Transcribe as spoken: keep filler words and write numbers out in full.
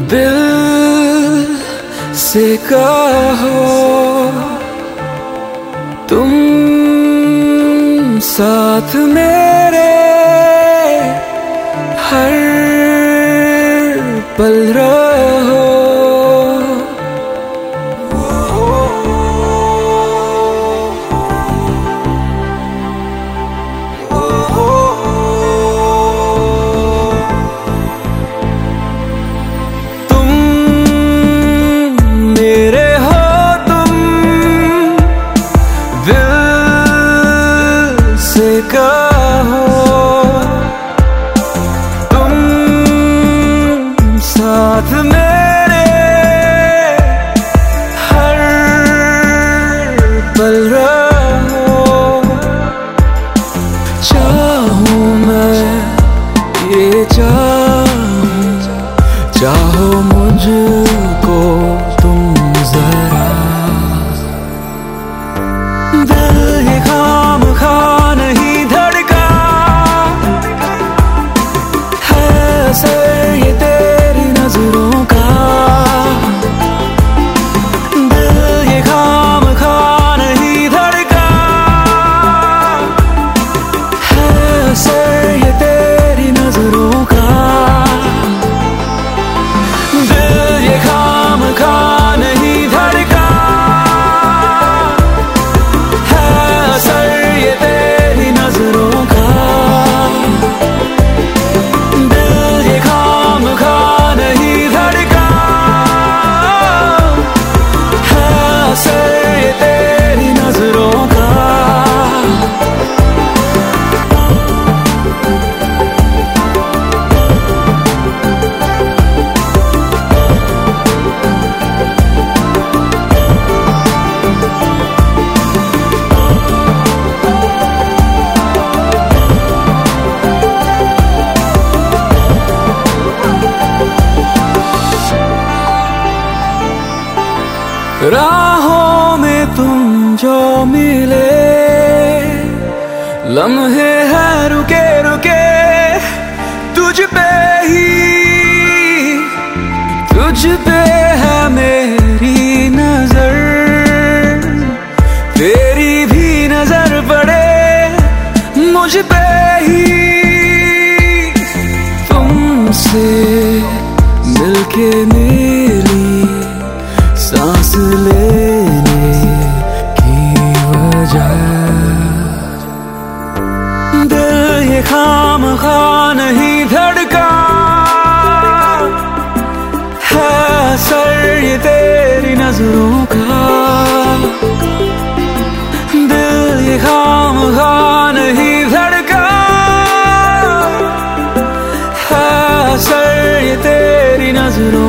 दिल से कहो तुम साथ मेरे हर पल रहो। तुम मेरे हो, तुम दिल से कहो तुम साथ मेरे हर पल रहो। चाहूं मैं ये चाहूं, चाहो मुझको तुम जरा। दिल ये खाम खा नहीं धड़का है असर ये तेरी नजरों का। दिल ये खाम खा नहीं धड़का है असर ये तेरी नजरों का। दिल ये खाम खा नहीं धड़का है असर ये तेरी नजरों का। दिल ये खाम खा नहीं धड़का है असर ये तेरी नजरों का। राहों में तुम जो मिले, लम्हे हैं रुके रुके तुझ पे ही, तुझ पे है मेरी नजर। तेरी भी नजर पड़े मुझ पे ही, तुमसे मिलके मेरी सांस लेने की वजह। दिल ये खाम खा नहीं धड़का है असर ये तेरी नजरों का। दिल ये खाम खा नहीं धड़का है असर ये तेरी नजरों